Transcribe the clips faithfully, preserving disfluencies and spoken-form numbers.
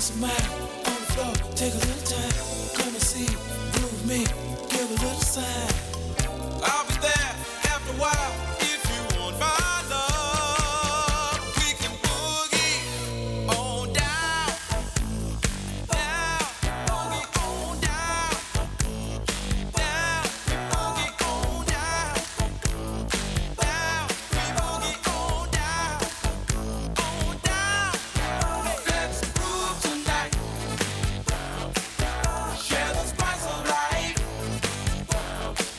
peace of mind. On the floor, take a little time. Come and see, groove me, give a little sign. I'll be there after a while if you want my love. We can boogie on down, down, boogie on down, down, boogie on down, down, we boogie on down, on down. Let's groove tonight, share the spice of life.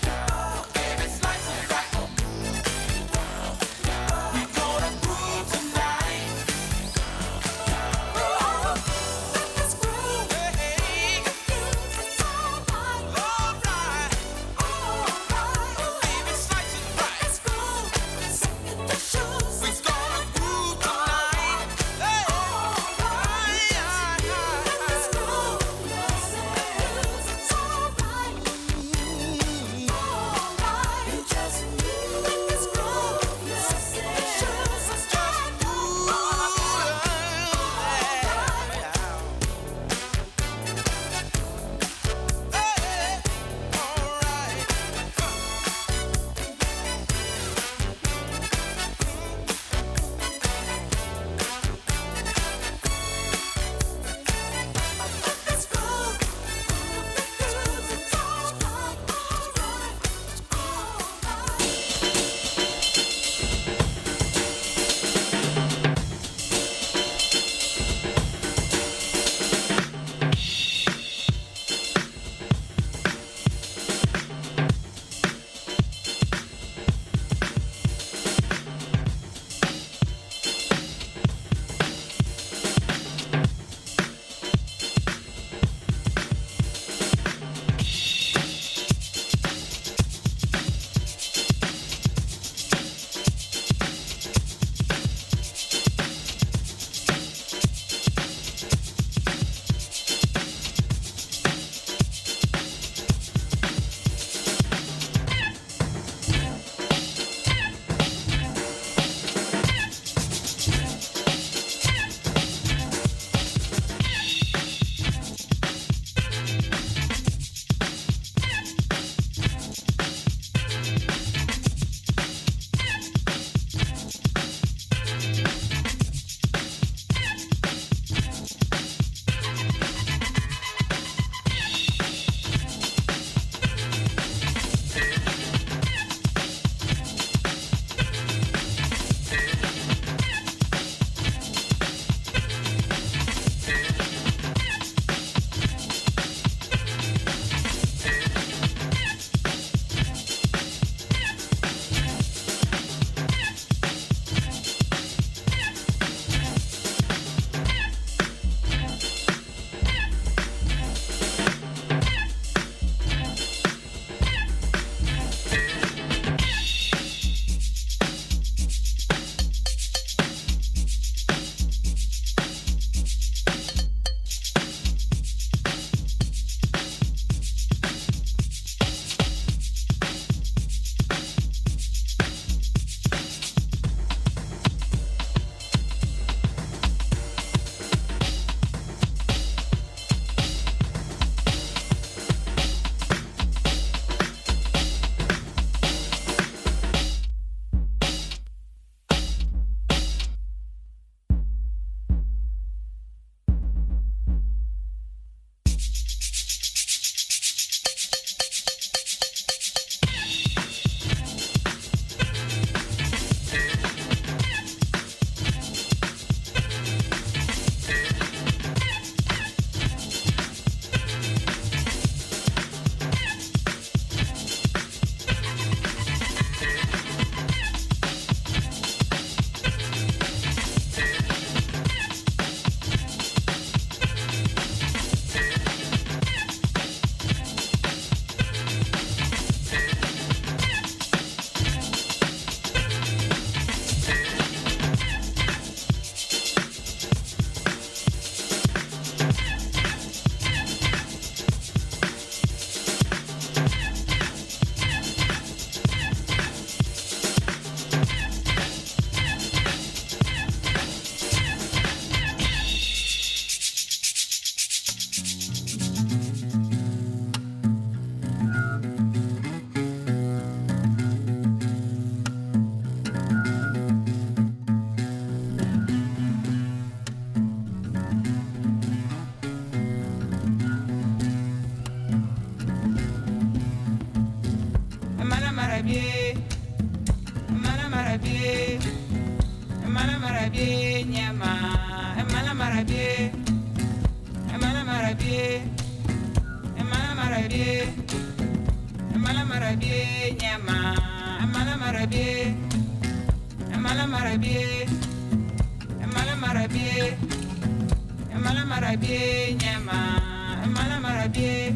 Emala marabie nyama, emala marabie, emala marabie, emala marabie, emala marabie nyama, emala marabie, emala marabie, emala marabie, emala marabie nyama, emala marabie.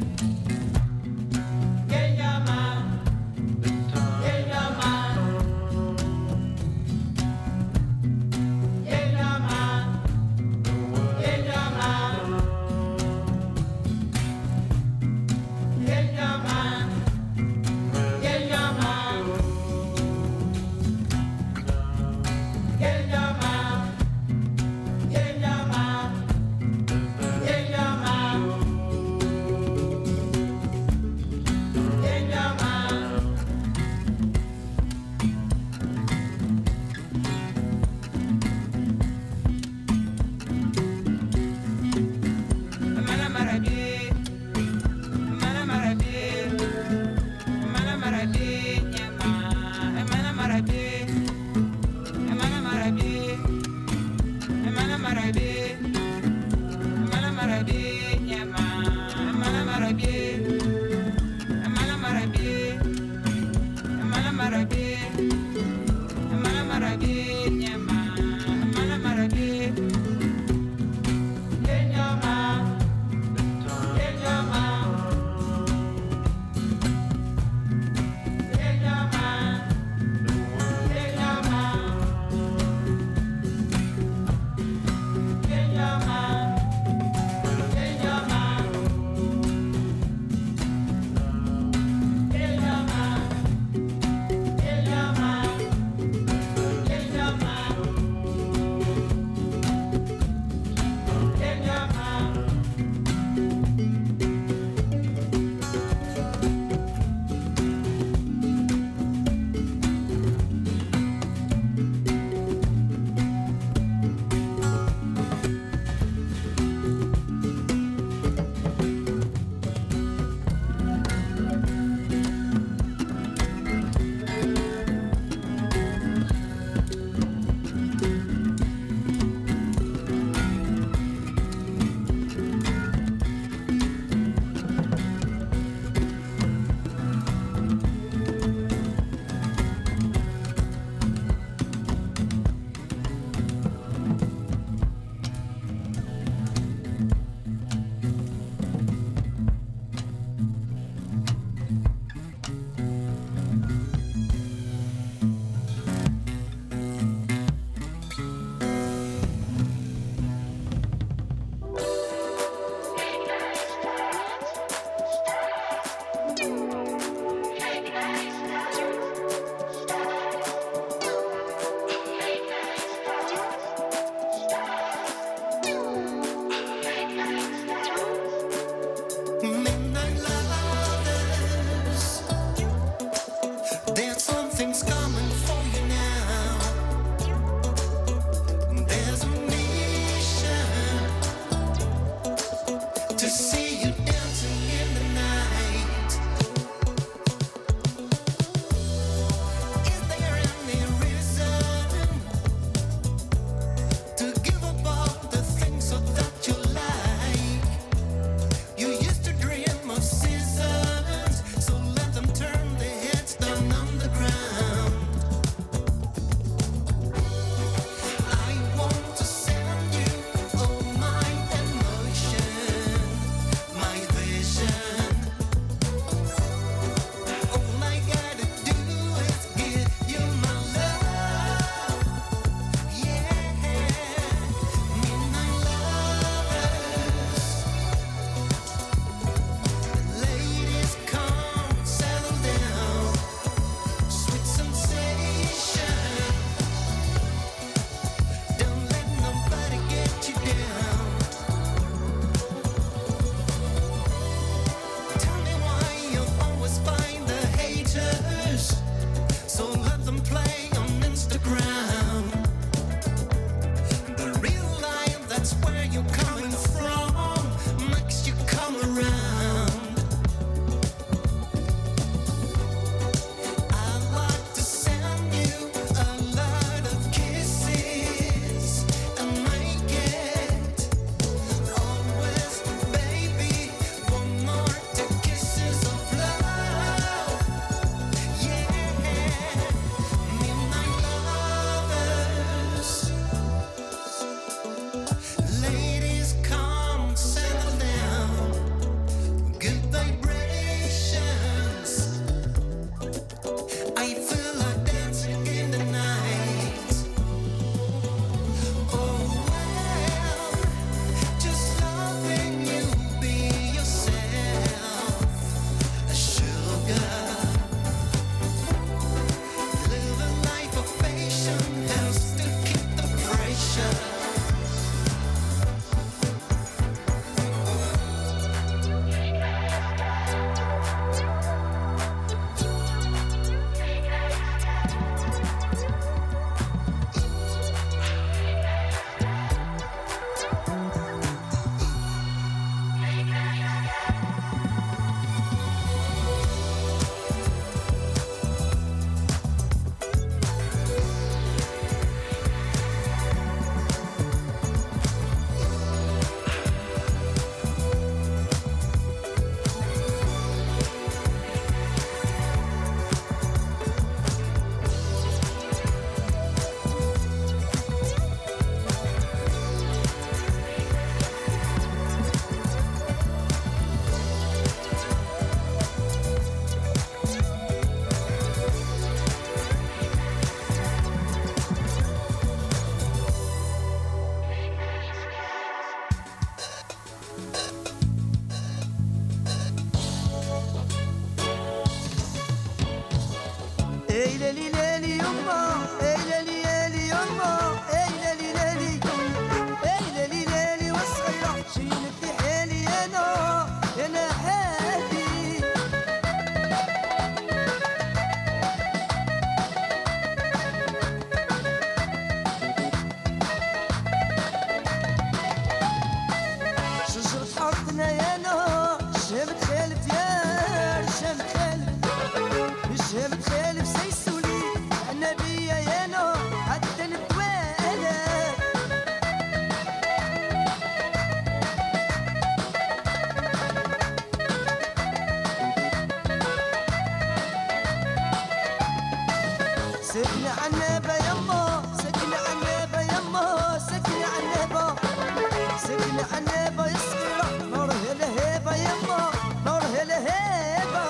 سكنة عنابة يما سكنة عنابة يما سكنة عنابة سكنة عنابة يا صغيرة نورها لهيبة يما نورها لهيبة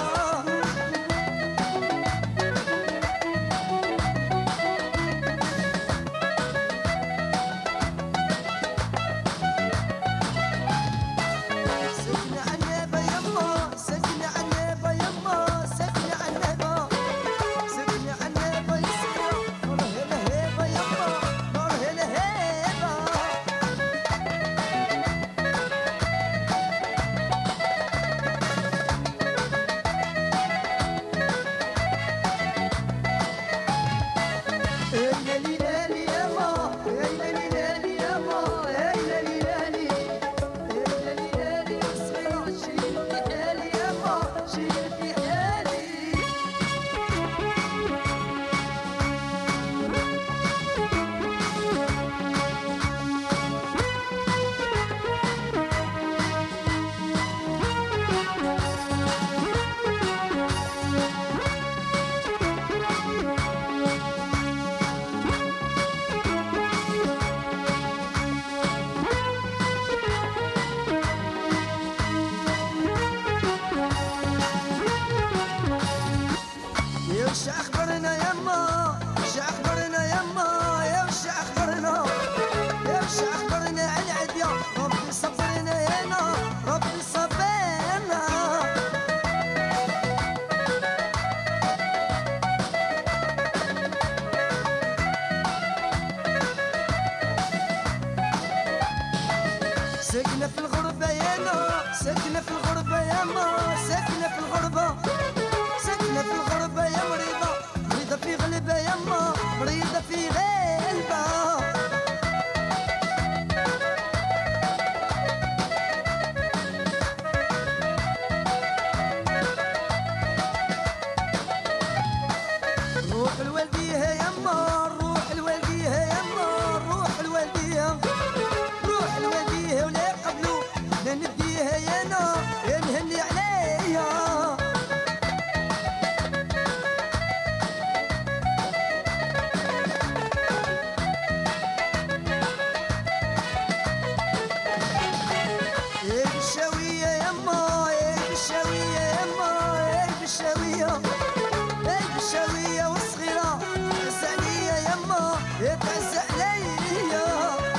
سكنة عنابة يما سكنة عنابة يما سكنة عنابة سكنة عنابة يا صغيرة نورها لهيبة يما نورها لهيبة ليلي ليلي يما ليلي ليلي يما ليلي ليلي ليلي ليلي يا صغيرة شيل في حالي يما شيل في حالي يا وش اخبرنا يما وش اخبرنا يما يا وش اخبرنا يا وش اخبرنا على العديا ربي صبرنا يانا ربي صبرنا ساكنة في الغربة يانا ساكنة في الغربة ياما ساكنة في الغربة ساكنة في الغربة يا مريضة مريضة في غلبة يما مريضة في غلبة روح الوالديها يما روح الوالديها يما روح الوالديها روح الوالديها ولا قبلو لا نديها يانا يا نهني عليها يا بالشاوية يما يا بالشاوية يما يا بالشاوية يا بالشاوية والصغيرة تعز عليا يما يا تعز عليا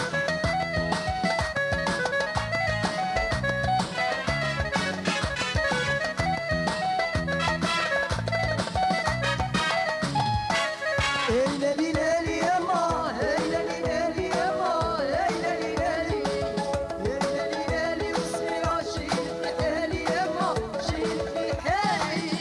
ليلي ليلي يما ليلي ليلي يما ليلي ليلي ليلي ليلي والصغيرة شيل في حالي يما شيل في حالي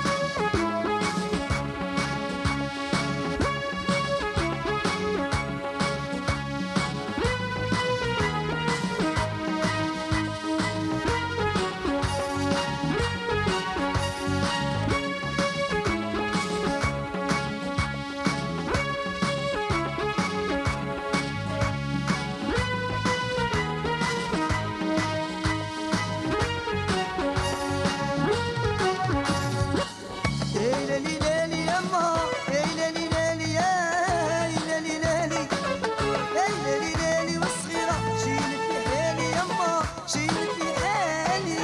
ليلي ليلي يما ليلي ليلي يا ليلي ليلي ليلي ليلي والصغيرة شيل في حالي يما شيل في حالي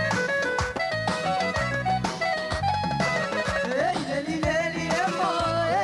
ليلي ليلي يما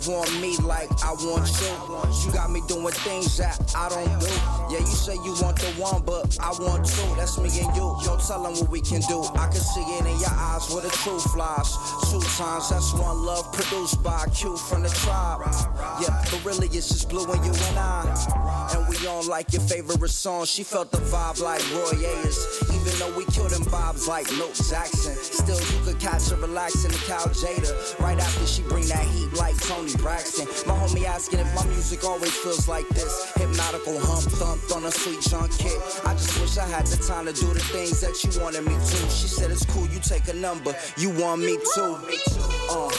want me like I want you. You got me doing things that I don't do. Yeah, you say you want the one, but I want two. That's me and you. Yo, tell them what we can do. I can see it in your eyes where the truth lies. Two times, that's one love produced by Q from the tribe. Yeah, but really it's just Blue and you and I. And we on like your favorite song. She felt the vibe like Roy Ayers. Even though we killed them vibes like Milt Jackson. Still, you could catch her relaxing the Cal Jada. Right after she bring that heat like Tony Braxton. My homie asking if my music always feels like this. Hypnotical hump thumped on a sweet junk kit. I just wish I had the time to do the things that you wanted me to. She said it's cool, you take a number. You want me too. Uh.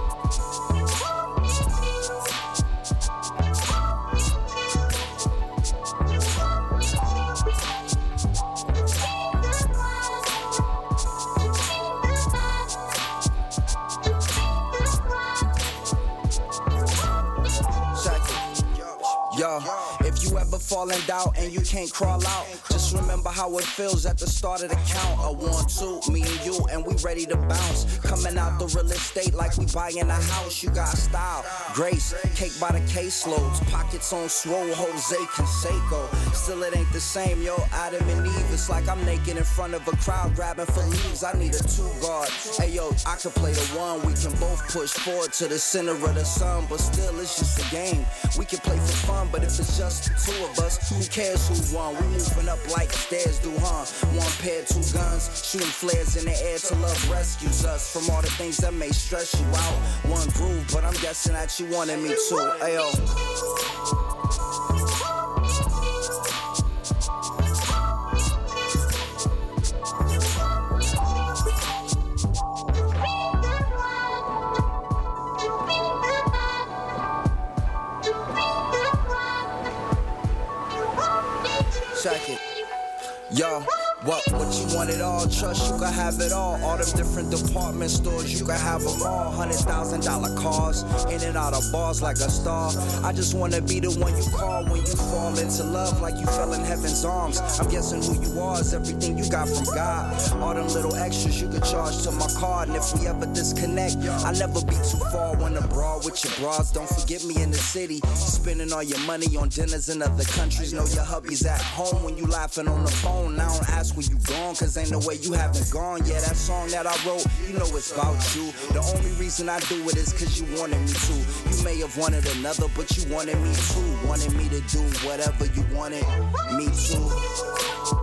Yo, if you ever fall in doubt and you can't crawl out, just remember how it feels at the start of the count. A one, two, me and you, and we ready to bounce. Coming out the real estate like we buying a house. You got style, grace, cake by the caseloads, pockets on swole, Jose Canseco. Still it ain't the same, yo, Adam and Eve. It's like I'm naked in front of a crowd grabbing for leaves. I need a two guard. Hey yo, I could play the one. We can both push forward to the center of the sun, but still it's just a game. We can play for fun, but if it's just the two of us, who cares who won? We moving up like stairs do, huh? One pair, two guns, shooting flares in the air till love rescues us from all the things that may stress you out. One groove, but I'm guessing that you wanted me too. Ayo. Check it. Yo, what, what you want it all, trust you can have it all. All them different department stores, you can have them all. Hundred thousand dollar cars, in and out of bars like a star. I just wanna be the one you call when you fall into love like you fell in heaven's arms. I'm guessing who you are is everything you got from God. All them little extras you could charge to my card. And if we ever disconnect, I'll never be too far when abroad with your bras. Don't forget me in the city, spending all your money on dinners in other countries. Know your hubby's at home when you laughing on the phone. Now don't ask when you gone, cause ain't no way you haven't gone. Yeah, that song that I wrote, you know it's about you. The only reason I do it is cause you wanted me to. You may have wanted another, but you wanted me too. Wanted me to do whatever you wanted me to.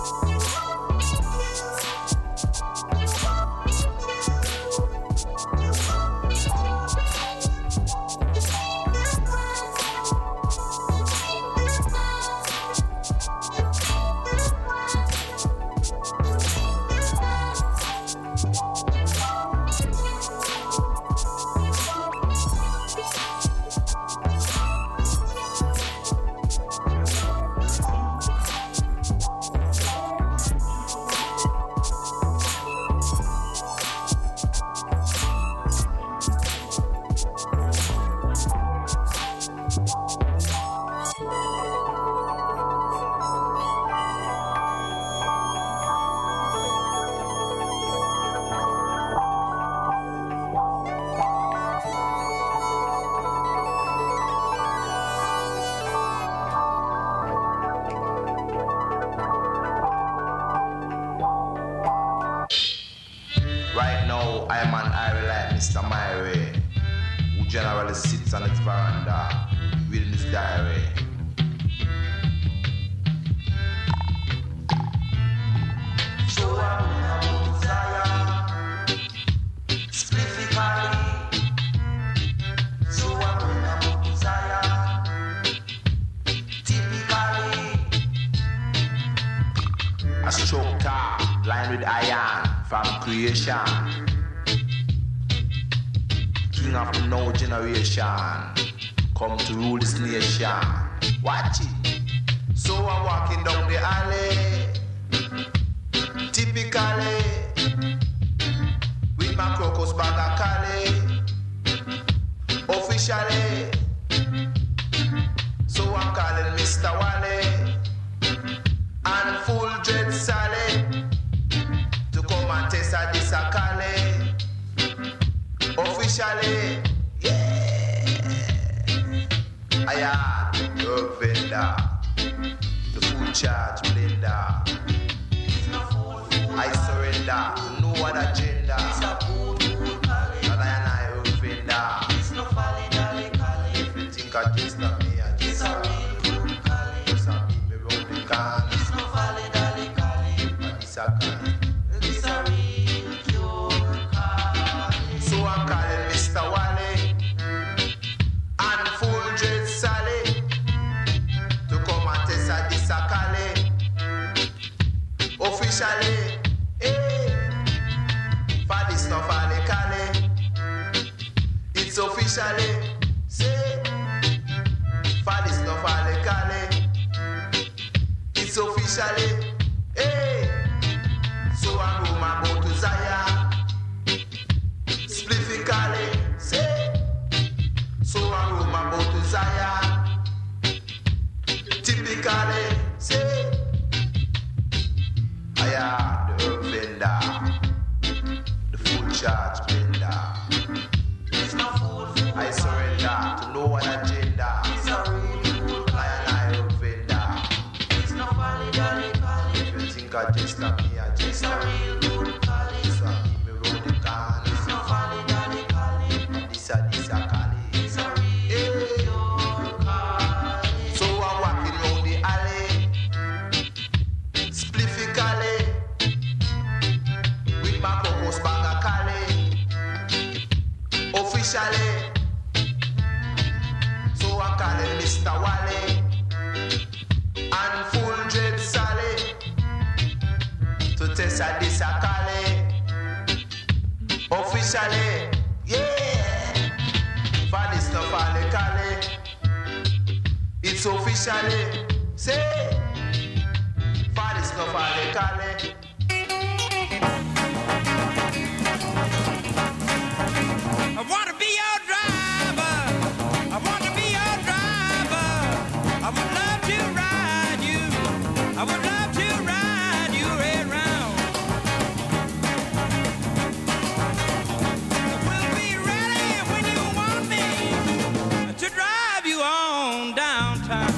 King of the no generation, come to rule this nation. Watch it. So I'm walking down the alley, typically, with my crocus bag of Cali, officially. So I'm calling Mister Wally and Full Dread Sally to come and test a this a Cali, officially. Yeah. Zion, herb vendor, the food charge blender. I surrender to no other gender. That I and I herb vendor. If you think I just love me, I just love me. Just a beat me round the can. But this a can. So I'm calling Mister Wally and Full Dread Sally to come and test a this a Cali. Officially, eh, for this no Fally Cali. It's officially, say, for this no Fally Cali. It's officially, eh, so I'm going to go to Zion. Splifically, say, so I roam about to Zion. Typically, say, I am the herb vendor, the full charge blender. I surrender to no other gender. I and I herb vendor. If you think I just love me, I just love me. So I keep me round the can. This a this a Cali. Hey. So I'm walking round the alley, splifically, with my cocos bag of Cali. Officially, so I'm calling Mister Wally and Full Dread Sally to test a this a Cali. Officially, yeah, for this no Fally Cali. It's officially, say, for this no Fally Cali. I want to be your driver. I want to be your driver. I would love to ride you. I would love to ride you right round. We'll be ready when you want me to drive you on downtown.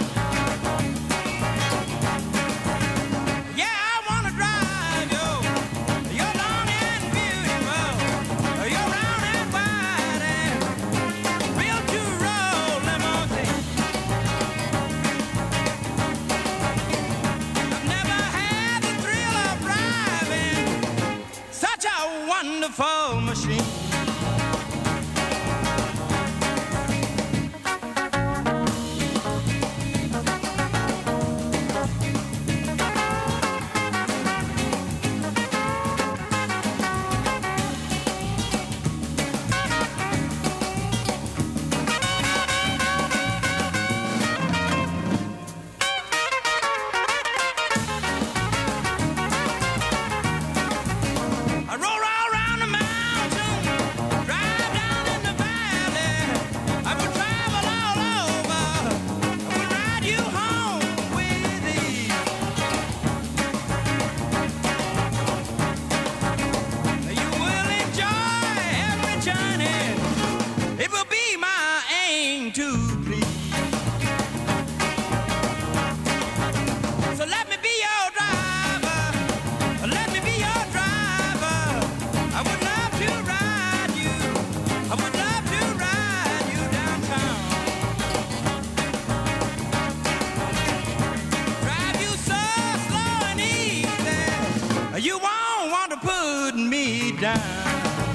Yeah, I want to drive you. You're long and beautiful. You're round and wide and real to roll limousine. I've never had the thrill of driving such a wonderful machine. I roll all around the mountain, drive down in the valley. I would travel all over. I would ride you home with ease. You will enjoy every journey. It will be my aim to please. So let me be your driver. Let me be your driver. I would love to ride you. I would love to ride you downtown. Drive you so slow and easy. You won't want to put me down.